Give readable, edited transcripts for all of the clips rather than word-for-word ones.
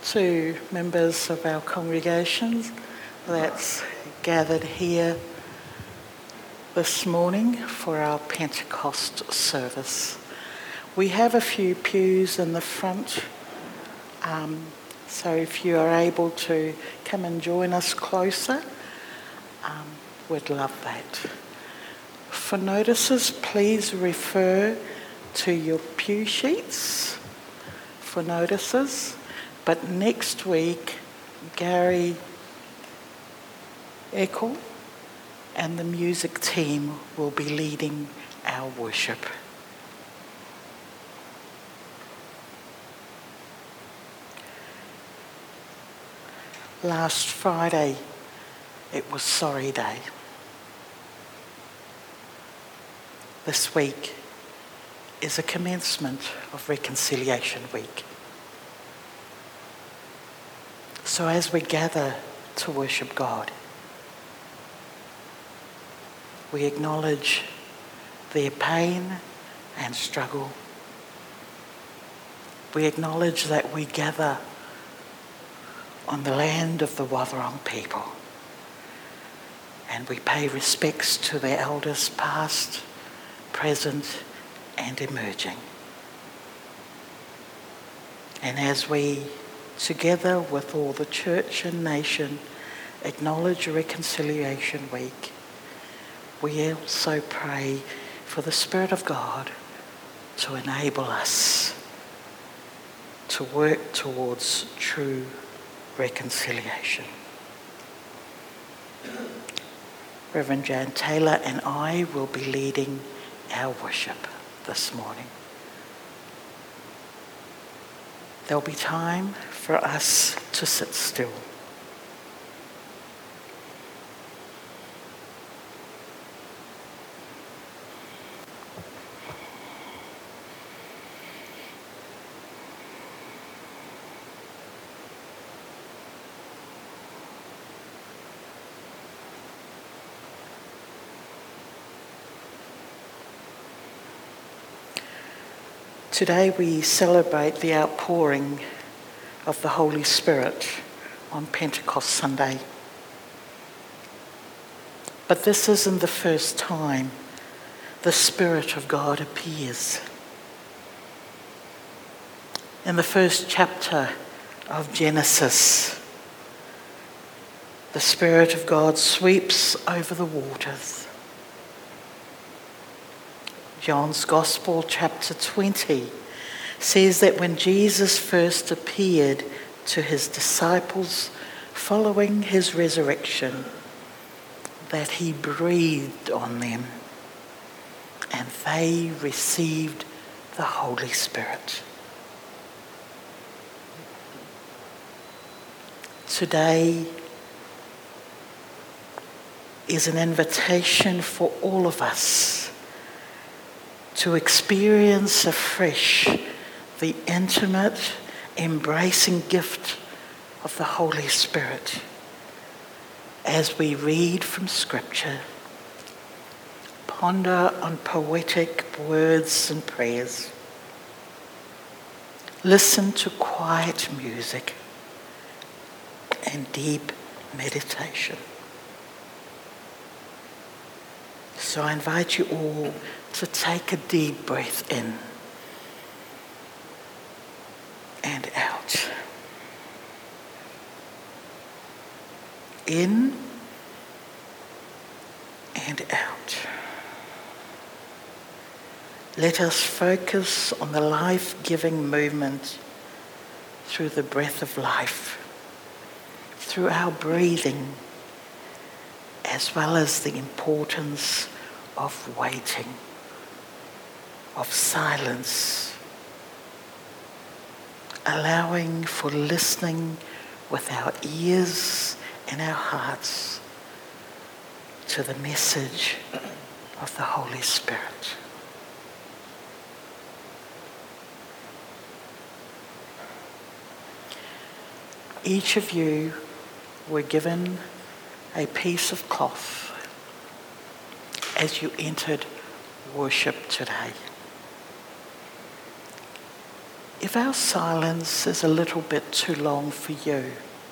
to members of our congregation that's gathered here this morning for our Pentecost service. We have a few pews in the front, so if you are able to come and join us closer, we'd love that. For notices, please refer to your pew sheets for notices. But next week, Gary Eckel and the music team will be leading our worship. Last Friday, it was Sorry Day. This week is a commencement of Reconciliation Week. So as we gather to worship God, we acknowledge their pain and struggle. We acknowledge that we gather on the land of the Wathaurong people, and we pay respects to their elders past, present and emerging. And as we, together with all the church and nation, acknowledge Reconciliation Week, we also pray for the Spirit of God to enable us to work towards true reconciliation. Reverend Jan Taylor and I will be leading our worship this morning. There'll be time for us to sit still. Today we celebrate the outpouring of the Holy Spirit on Pentecost Sunday. But this isn't the first time the Spirit of God appears. In the first chapter of Genesis, the Spirit of God sweeps over the waters. John's Gospel, chapter 20, says that when Jesus first appeared to his disciples following his resurrection, that he breathed on them and they received the Holy Spirit. Today is an invitation for all of us to experience afresh the intimate, embracing gift of the Holy Spirit as we read from Scripture, ponder on poetic words and prayers, listen to quiet music and deep meditation. So I invite you all to take a deep breath in and out. In and out. Let us focus on the life-giving movement through the breath of life, through our breathing, as well as the importance of waiting, of silence, allowing for listening with our ears and our hearts to the message of the Holy Spirit. Each of you were given a piece of cloth as you entered worship today. If our silence is a little bit too long for you,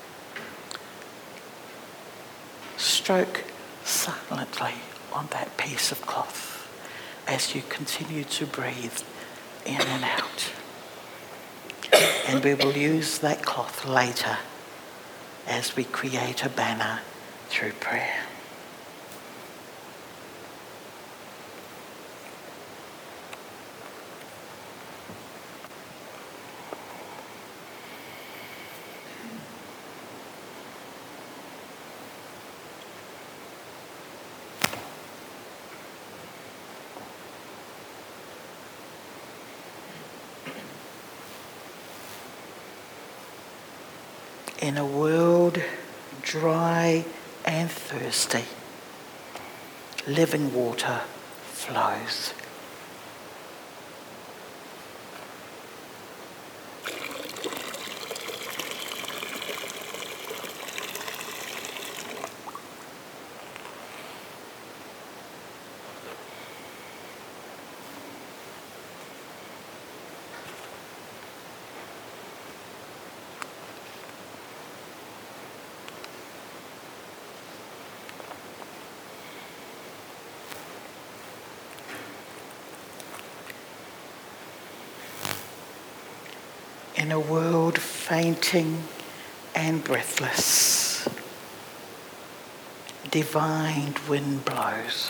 stroke silently on that piece of cloth as you continue to breathe in and out. And we will use that cloth later as we create a banner through prayer. In a world dry and thirsty, living water flows. In a world fainting and breathless, divine wind blows.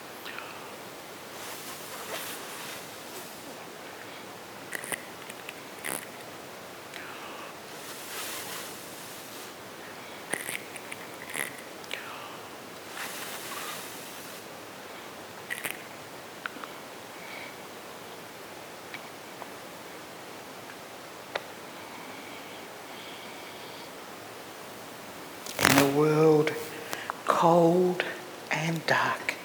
In a world cold and dark,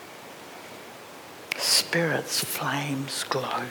Spirit's flames glow.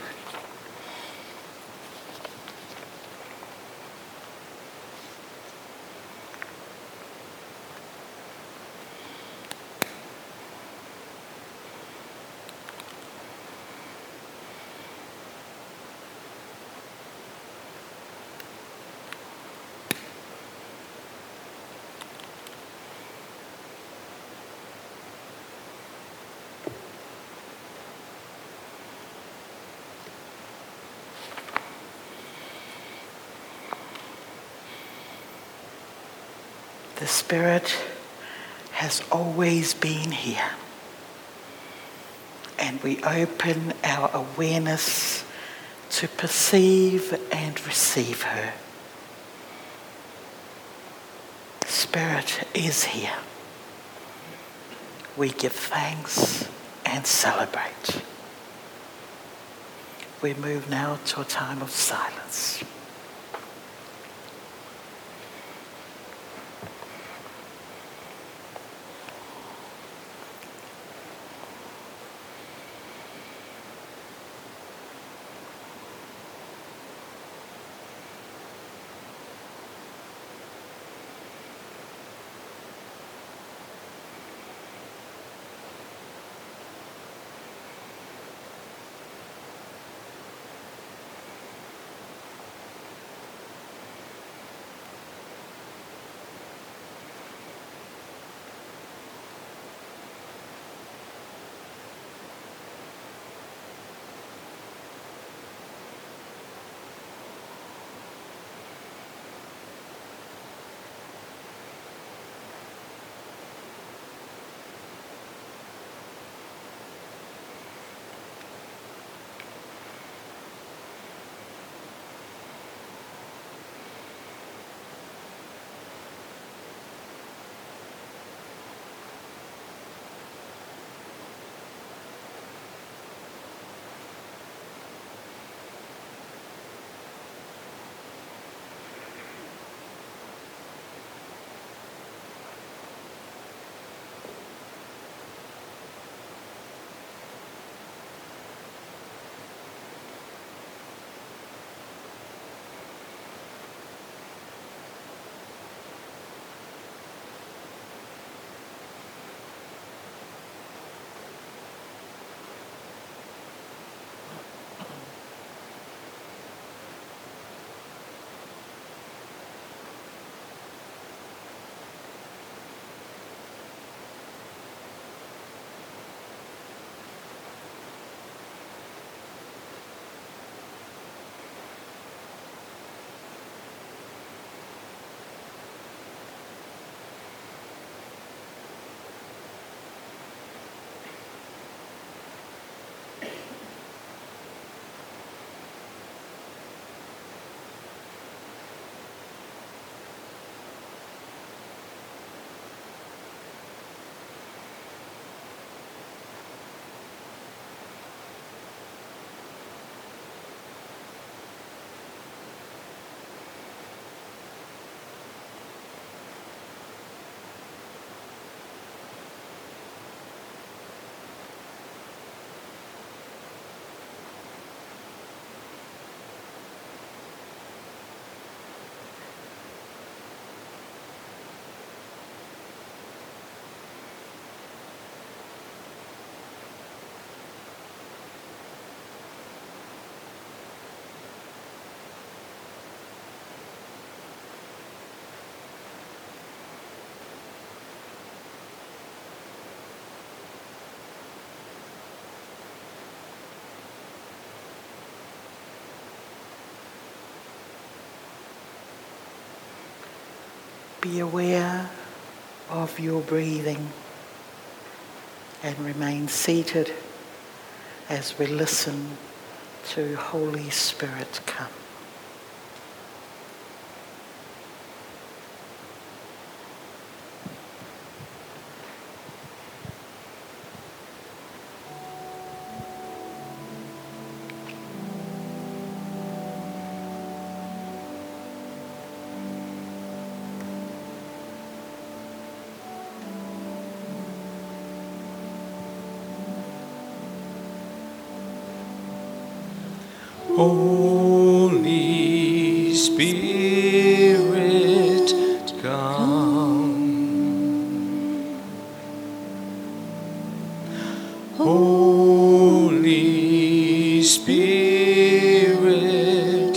The Spirit has always been here, and we open our awareness to perceive and receive her. Spirit is here. We give thanks and celebrate. We move now to a time of silence. Be aware of your breathing and remain seated as we listen to Holy Spirit come. Holy Spirit, come. Holy Spirit,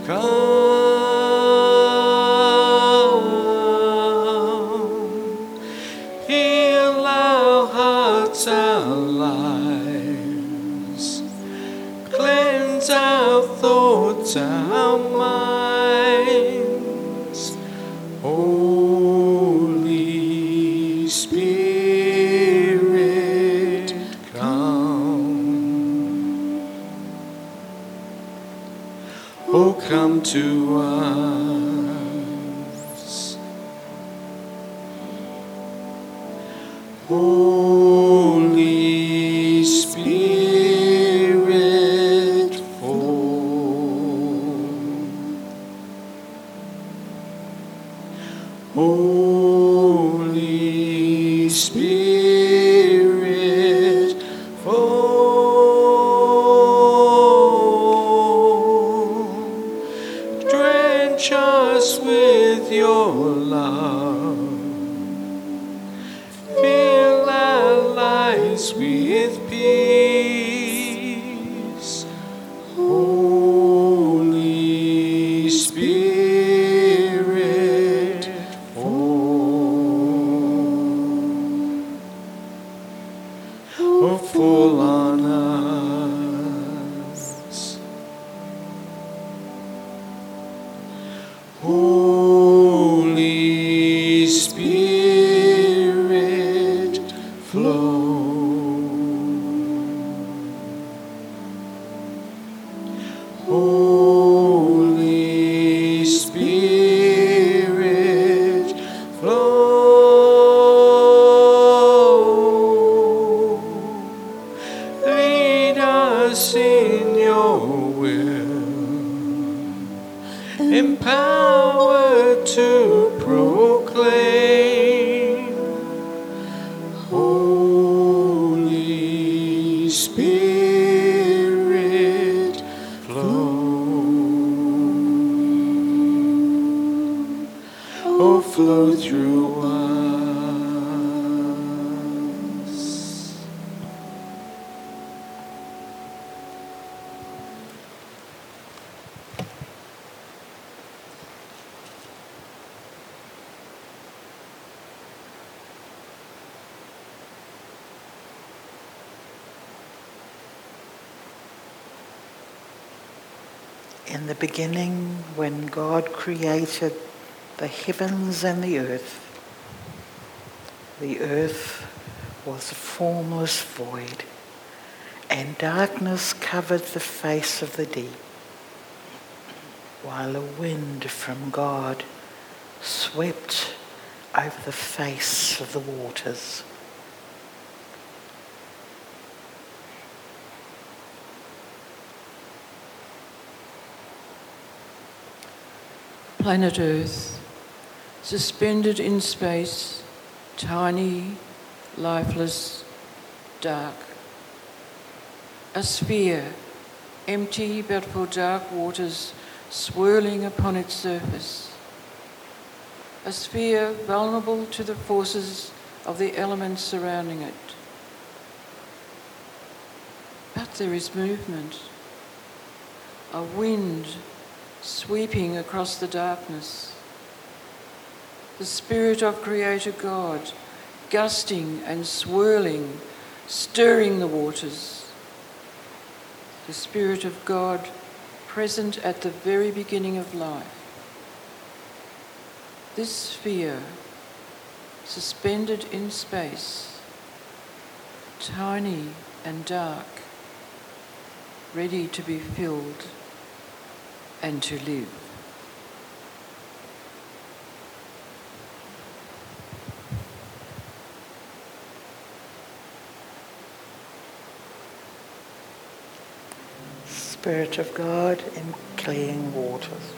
come. Heal our hearts, our lives. Cleanse our thoughts, our minds. Holy Spirit, come. Oh, come to us. Holy Spirit, fall. Holy Spirit, fall. Drench us with your love. Fill our lives with peace. Holy Spirit, fall on us. Holy Spirit, flow. Holy Spirit, flow. Lead us in your will, empowered to proclaim. Holy Spirit, flow. Oh, flow through us. In the beginning, when God created the heavens and the earth was a formless void, and darkness covered the face of the deep, while a wind from God swept over the face of the waters. Planet Earth, suspended in space, tiny, lifeless, dark. A sphere, empty but for dark waters swirling upon its surface. A sphere vulnerable to the forces of the elements surrounding it. But there is movement. A wind sweeping across the darkness. The Spirit of Creator God, gusting and swirling, stirring the waters. The Spirit of God, present at the very beginning of life. This sphere, suspended in space, tiny and dark, ready to be filled and to live. Spirit of God in clean waters.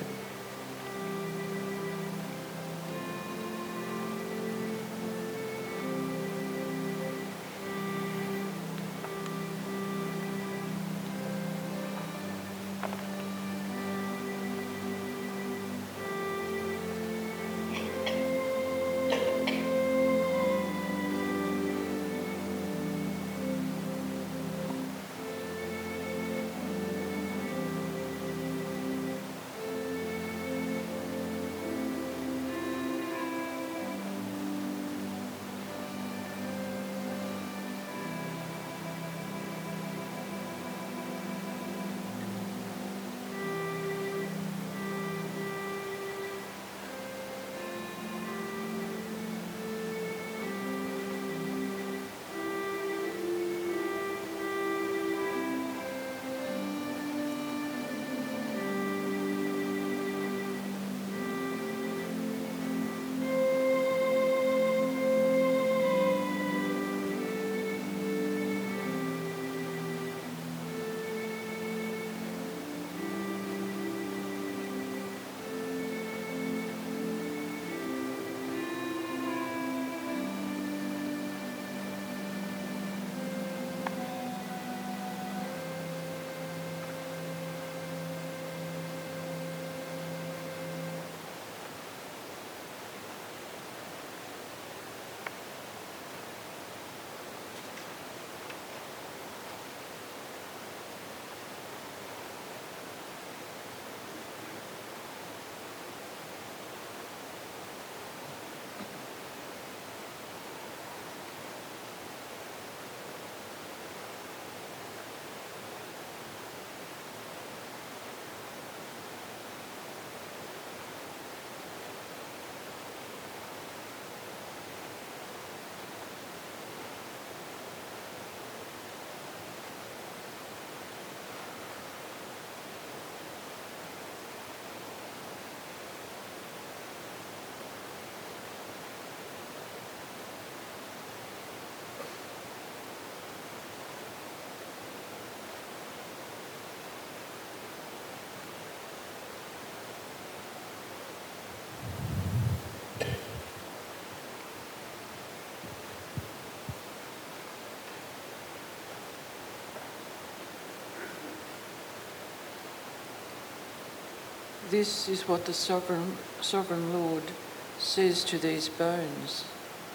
This is what the sovereign Lord says to these bones.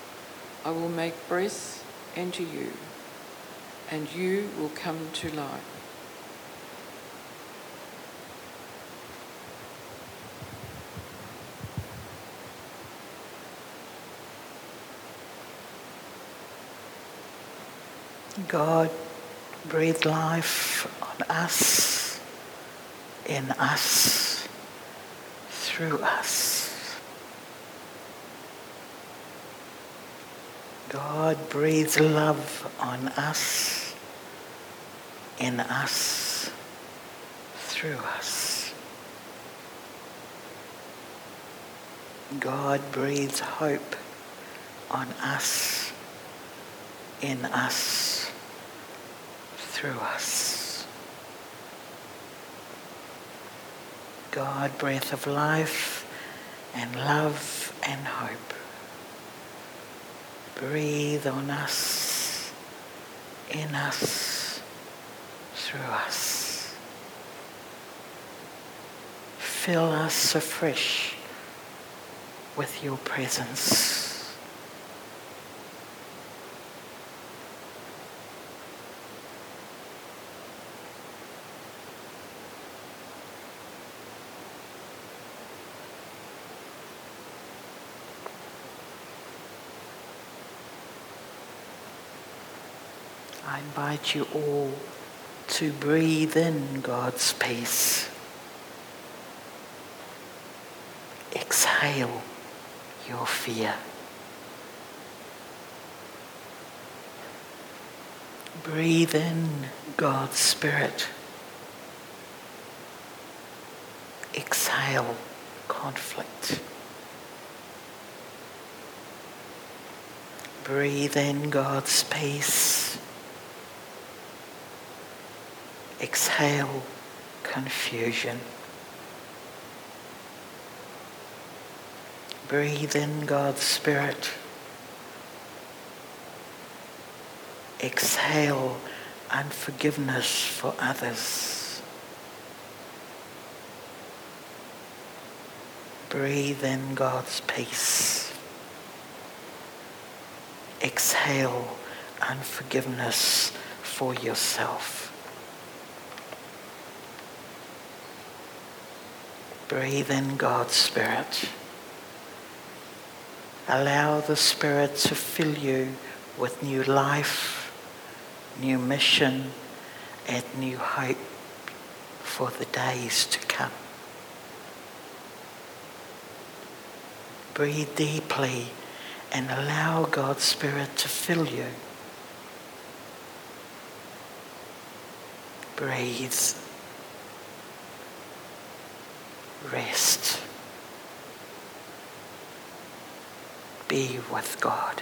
I will make breath enter you, and you will come to life. God, breathe life on us, in us, through us. God, breathe love on us, in us, through us. God, breathe hope on us, in us, through us. God, breath of life and love and hope, breathe on us, in us, through us. Fill us afresh with your presence. I invite you all to breathe in God's peace. Exhale your fear. Breathe in God's Spirit. Exhale conflict. Breathe in God's peace. Exhale confusion. Breathe in God's Spirit. Exhale unforgiveness for others. Breathe in God's peace. Exhale unforgiveness for yourself. Breathe in God's Spirit. Allow the Spirit to fill you with new life, new mission, and new hope for the days to come. Breathe deeply and allow God's Spirit to fill you. Breathe. Rest. Be with God.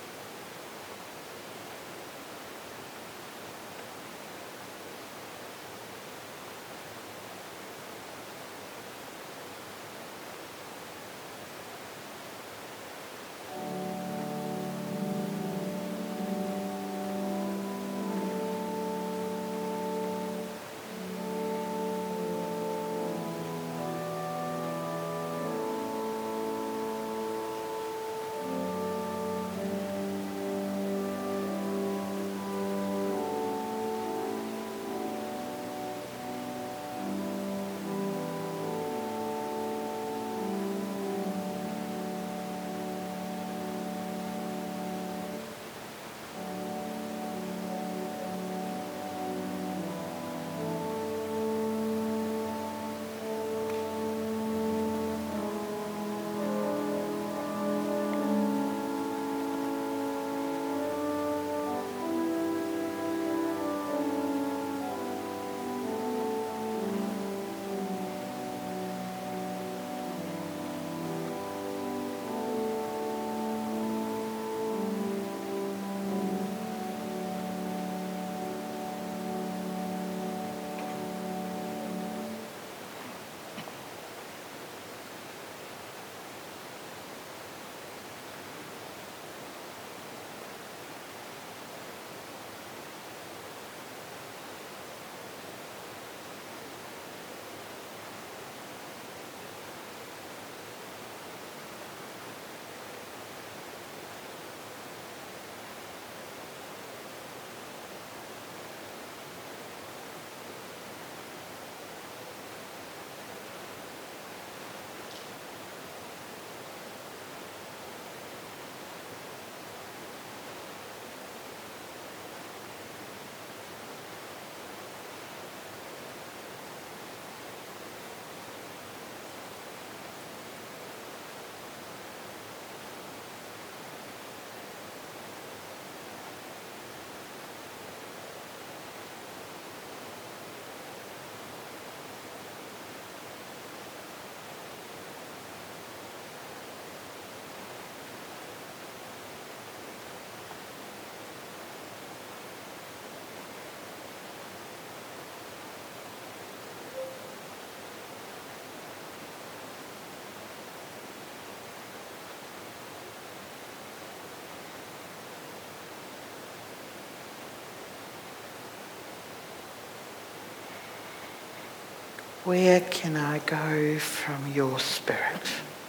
Where can I go from your Spirit?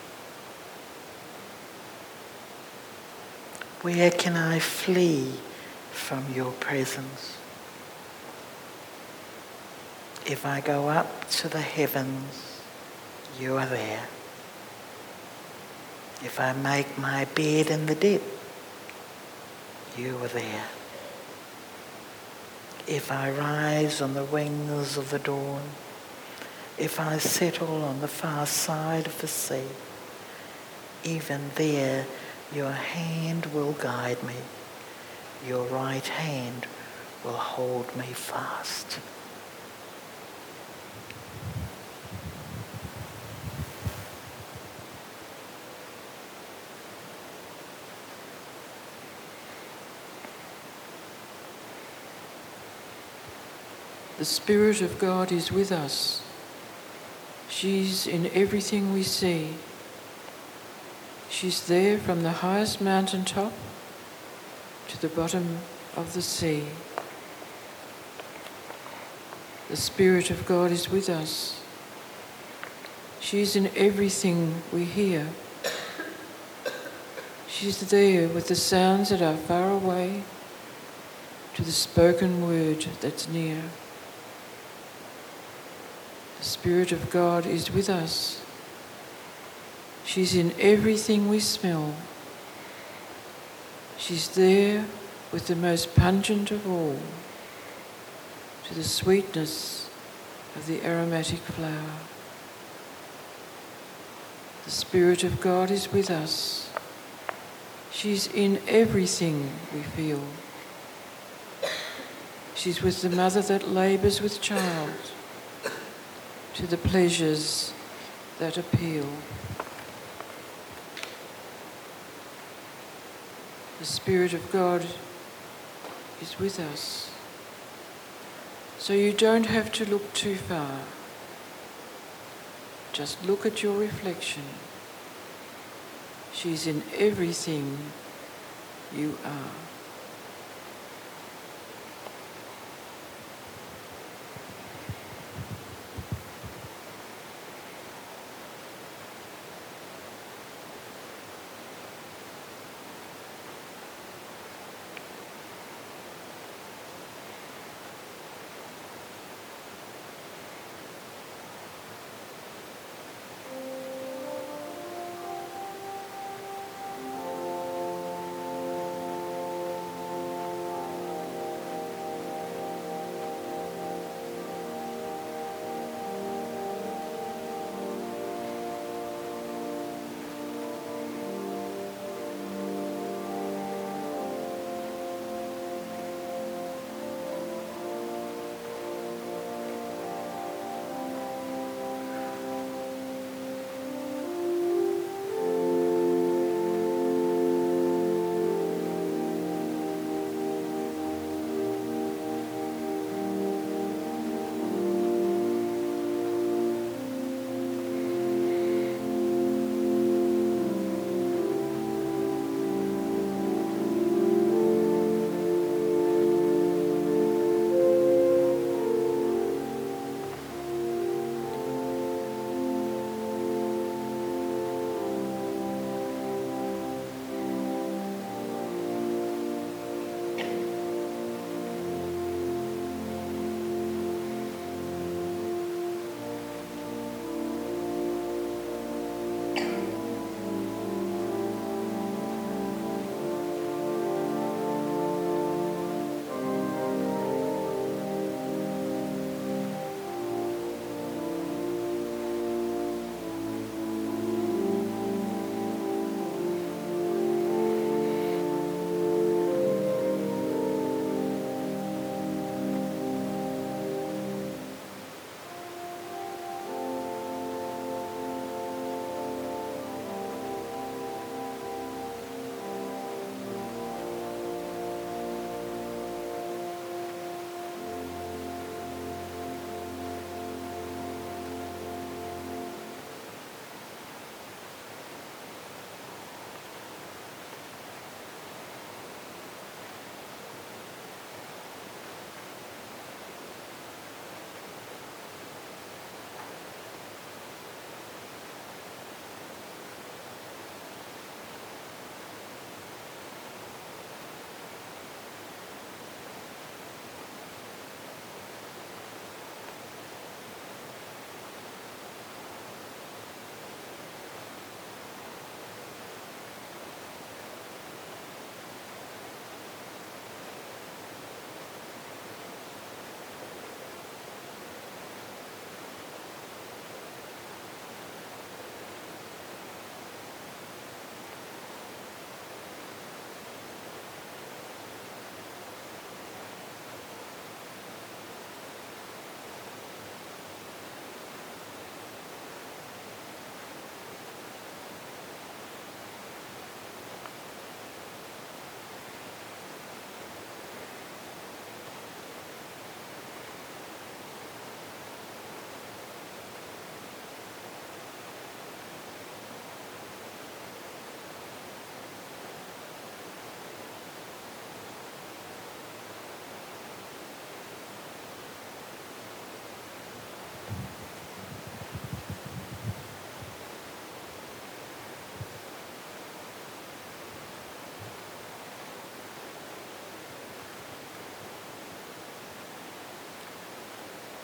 Where can I flee from your presence? If I go up to the heavens, you are there. If I make my bed in the depth, you are there. If I rise on the wings of the dawn, if I settle on the far side of the sea, even there your hand will guide me. Your right hand will hold me fast. The Spirit of God is with us. She's in everything we see. She's there from the highest mountaintop to the bottom of the sea. The Spirit of God is with us. She's in everything we hear. She's there with the sounds that are far away to the spoken word that's near. The Spirit of God is with us. She's in everything we smell. She's there with the most pungent of all, to the sweetness of the aromatic flower. The Spirit of God is with us. She's in everything we feel. She's with the mother that labours with child, to the pleasures that appeal. The Spirit of God is with us. So you don't have to look too far. Just look at your reflection. She's in everything you are.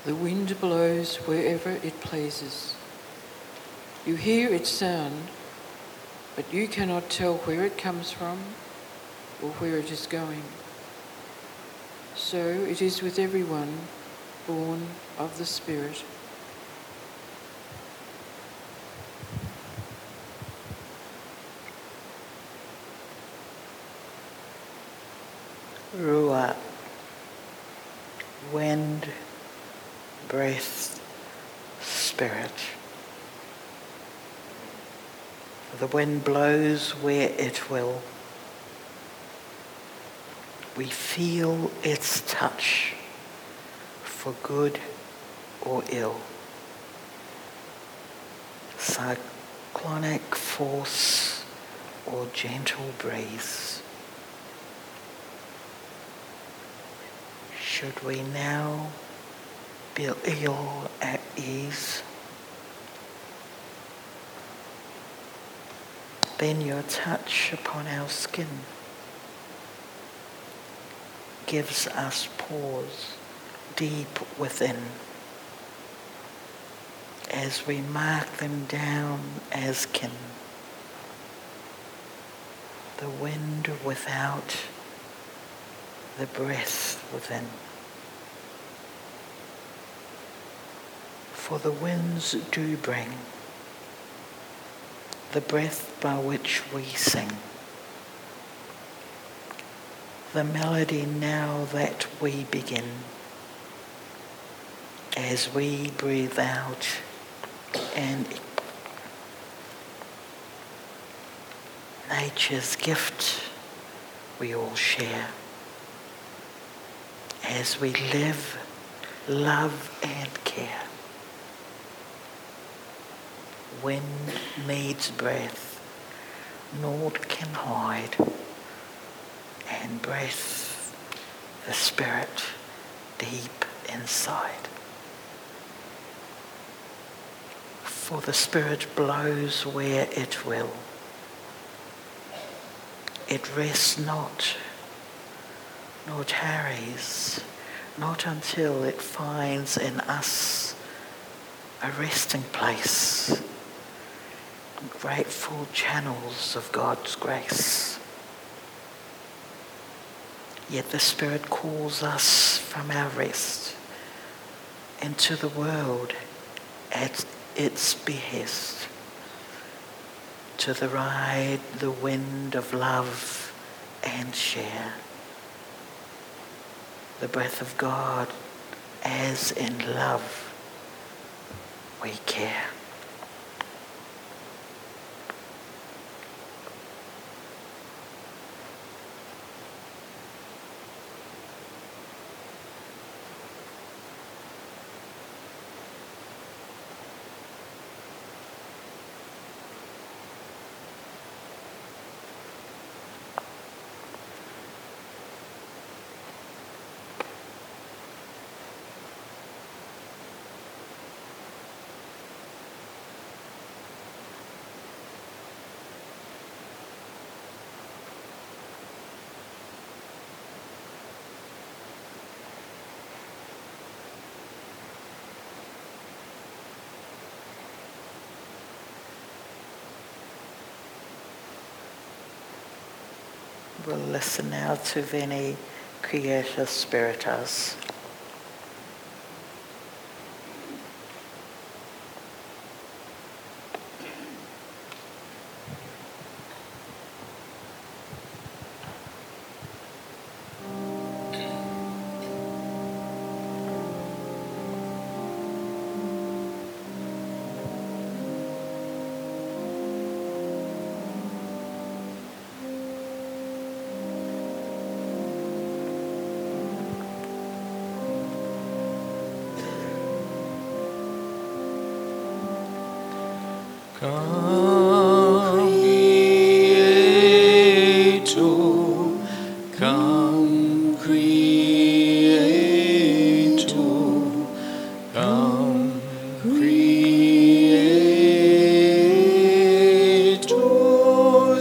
The wind blows wherever it pleases. You hear its sound, but you cannot tell where it comes from or where it is going. So it is with everyone born of the Spirit. Ruach, wind, breath, spirit. The wind blows where it will. We feel its touch for good or ill. Cyclonic force or gentle breeze. Should we now be ill at ease, then your touch upon our skin gives us pause deep within as we mark them down as kin. The wind without, the breath within. For the winds do bring the breath by which we sing, the melody now that we begin, as we breathe out and nature's gift we all share, as we live, love and care. Wind needs breath, naught can hide, and breath, the spirit deep inside. For the spirit blows where it will. It rests not, nor tarries, not until it finds in us a resting place, grateful channels of God's grace. Yet the Spirit calls us from our rest into the world at its behest, to the ride the wind of love and share the breath of God as in love we care. We'll listen now to Veni Quieta Spiritus. Come Creator, come Creator,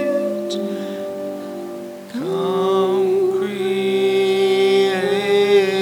Spirit, come Creator.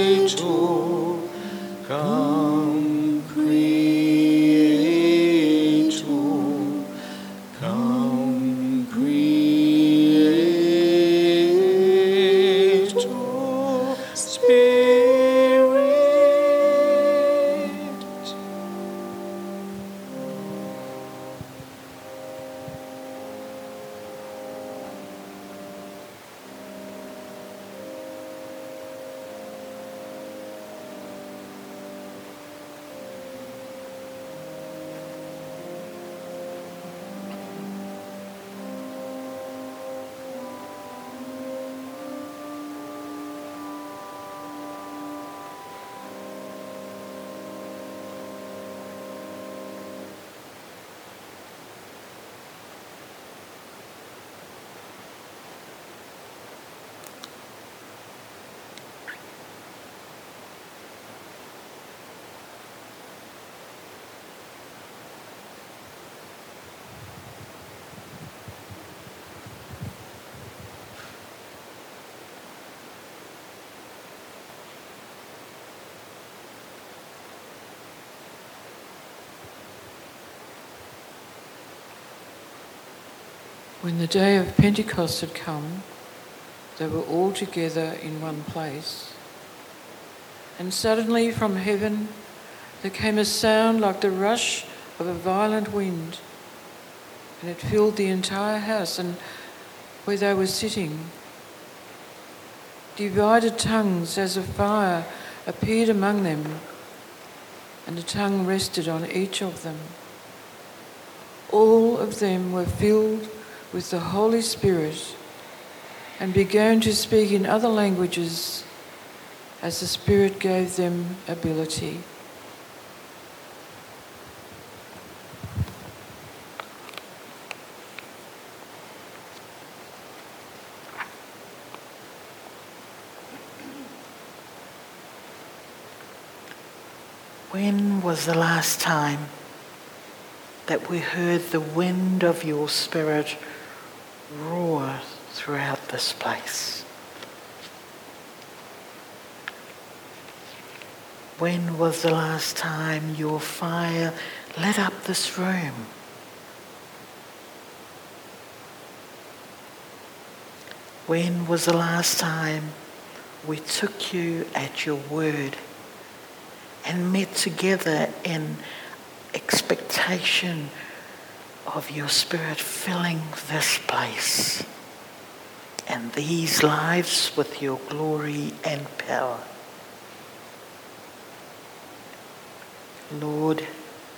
When the day of Pentecost had come, they were all together in one place. And suddenly from heaven there came a sound like the rush of a violent wind, and it filled the entire house and where they were sitting. Divided tongues as of fire appeared among them, and a tongue rested on each of them. All of them were filled with the Holy Spirit and began to speak in other languages as the Spirit gave them ability. When was the last time that we heard the wind of your Spirit roar throughout this place? When was the last time your fire lit up this room? When was the last time we took you at your word and met together in expectation of your Spirit filling this place and these lives with your glory and power? Lord,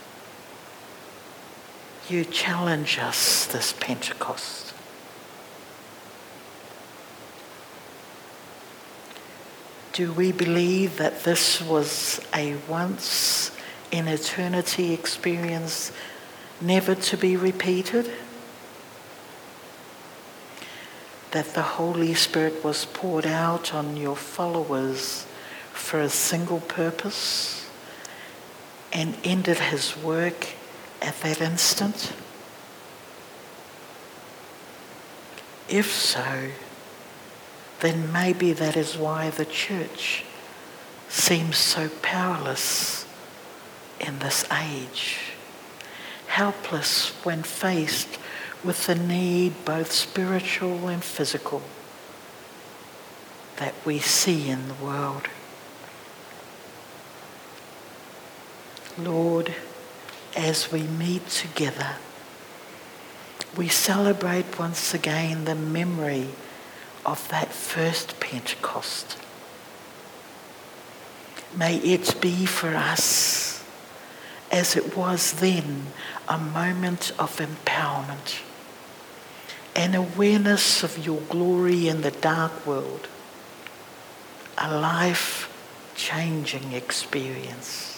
you challenge us this Pentecost. Do we believe that this was a once in eternity experience, never to be repeated? That the Holy Spirit was poured out on your followers for a single purpose and ended his work at that instant? If so, then maybe that is why the church seems so powerless in this age, helpless when faced with the need, both spiritual and physical, that we see in the world. Lord, as we meet together, we celebrate once again the memory of that first Pentecost. May it be for us, as it was then, a moment of empowerment, an awareness of your glory in the dark world, a life-changing experience.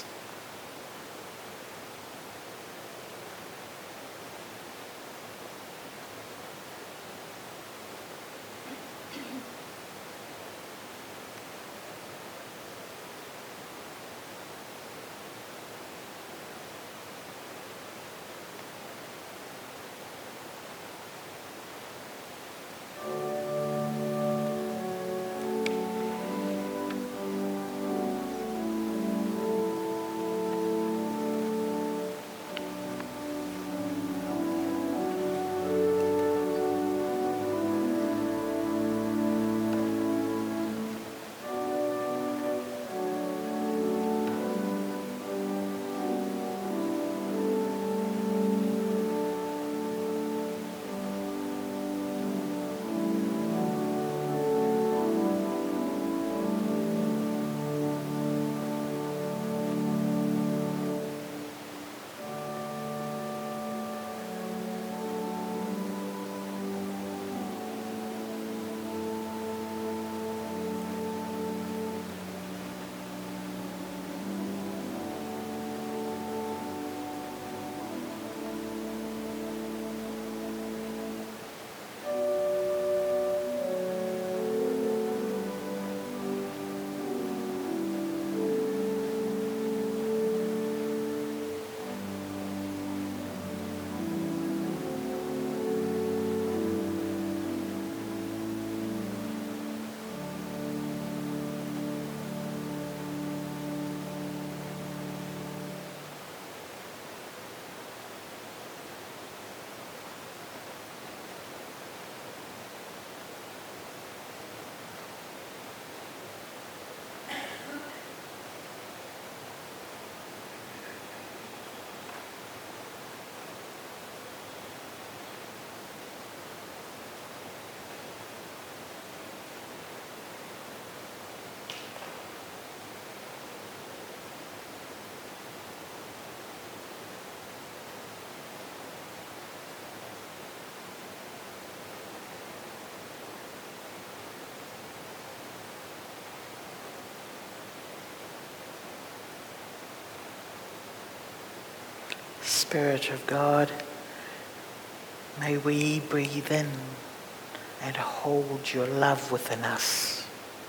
Spirit of God, may we breathe in and hold your love within us.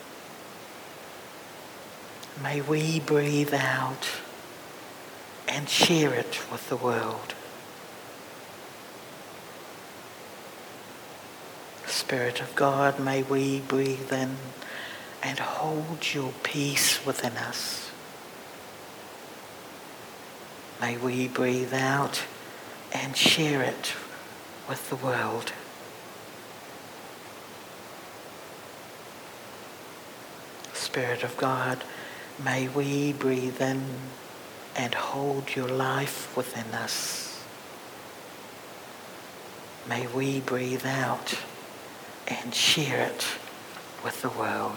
May we breathe out and share it with the world. Spirit of God, may we breathe in and hold your peace within us. May we breathe out and share it with the world. Spirit of God, may we breathe in and hold your life within us. May we breathe out and share it with the world.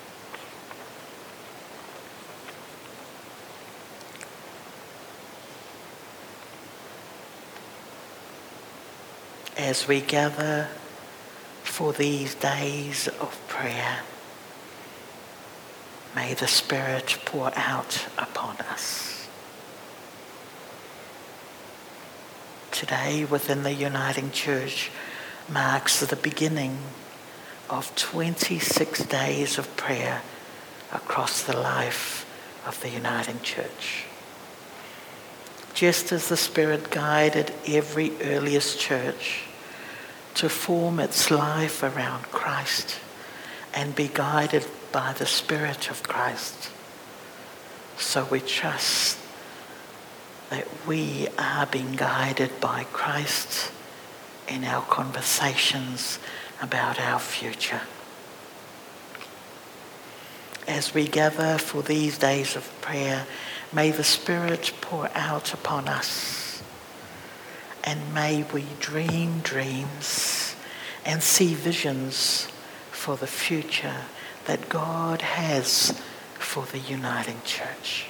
As we gather for these days of prayer, may the Spirit pour out upon us. Today, within the Uniting Church, marks the beginning of 26 days of prayer across the life of the Uniting Church. Just as the Spirit guided every earliest church to form its life around Christ and be guided by the Spirit of Christ, so we trust that we are being guided by Christ in our conversations about our future. As we gather for these days of prayer, may the Spirit pour out upon us, and may we dream dreams and see visions for the future that God has for the Uniting Church.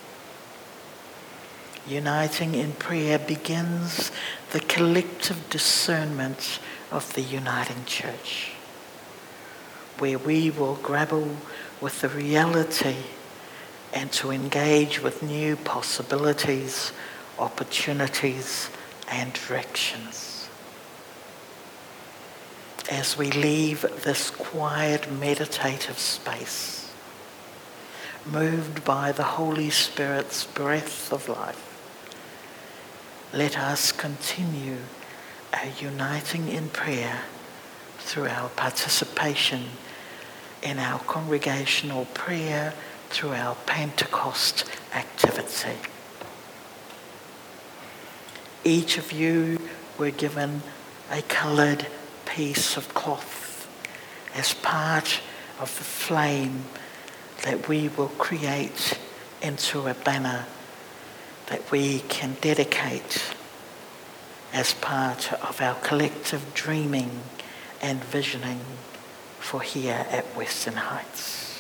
Uniting in prayer begins the collective discernment of the Uniting Church, where we will grapple with the reality and to engage with new possibilities, opportunities, and directions. As we leave this quiet, meditative space, moved by the Holy Spirit's breath of life, let us continue our uniting in prayer through our participation in our congregational prayer through our Pentecost activity. Each of you were given a coloured piece of cloth as part of the flame that we will create into a banner that we can dedicate as part of our collective dreaming and visioning for here at Western Heights.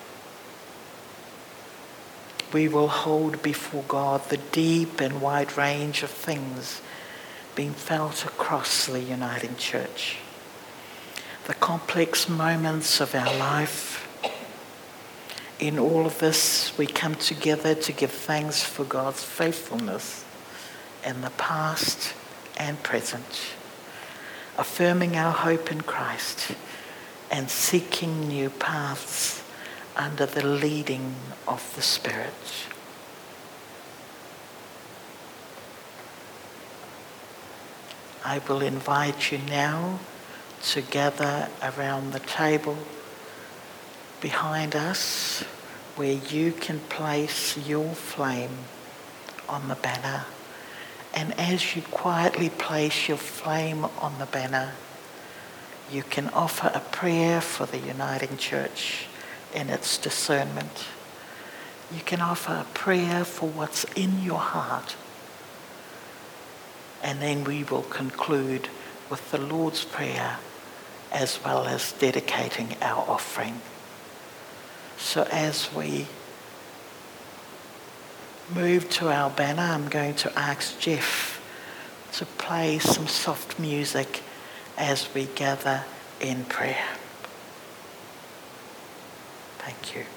We will hold before God the deep and wide range of things being felt across the Uniting Church, the complex moments of our life. In all of this, we come together to give thanks for God's faithfulness in the past and present, affirming our hope in Christ and seeking new paths under the leading of the Spirit. I will invite you now to gather around the table behind us, where you can place your flame on the banner. And as you quietly place your flame on the banner, you can offer a prayer for the Uniting Church in its discernment. You can offer a prayer for what's in your heart. And then we will conclude with the Lord's Prayer as well as dedicating our offering. So as we move to our banner, I'm going to ask Jeff to play some soft music as we gather in prayer. Thank you.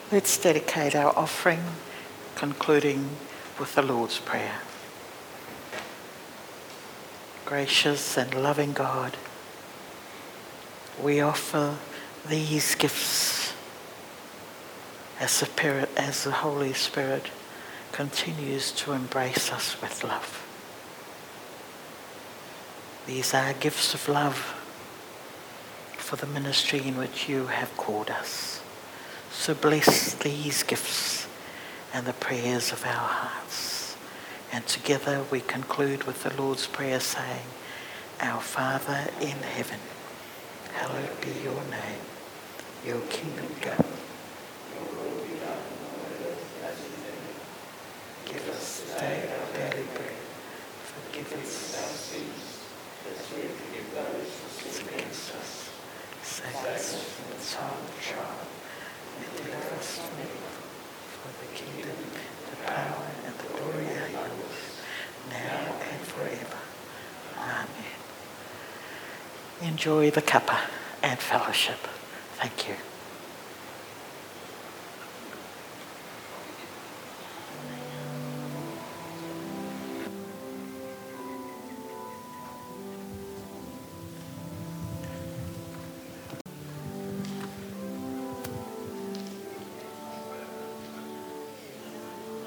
Let's dedicate our offering, concluding with the Lord's Prayer. Gracious and loving God, we offer these gifts as the Holy Spirit continues to embrace us with love. These are gifts of love for the ministry in which you have called us. So bless these gifts and the prayers of our hearts. And together we conclude with the Lord's Prayer saying, Our Father in heaven, hallowed be your name. Your kingdom come. Give us today our daily bread. Forgive us our sins, as we forgive those who sin against us. Save us from the time of trial, and deliver us from evil. For the kingdom, the power, and the glory are yours, now and forever. Amen. Enjoy the cuppa and fellowship. Thank you.